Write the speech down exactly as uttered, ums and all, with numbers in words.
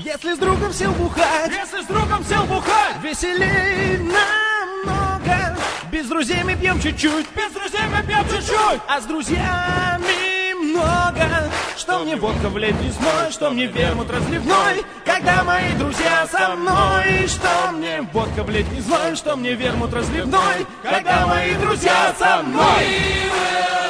Если с другом сел бухать, Если с другом сел бухать, веселей намного. Без друзей мы пьем чуть-чуть, без друзей мы пьем чуть-чуть, а с друзьями много. Что мне водка влить весной, что мне вермут разливной, когда мои друзья со мной. Что мне водка влить весной, что мне вермут разливной, когда мои друзья со мной.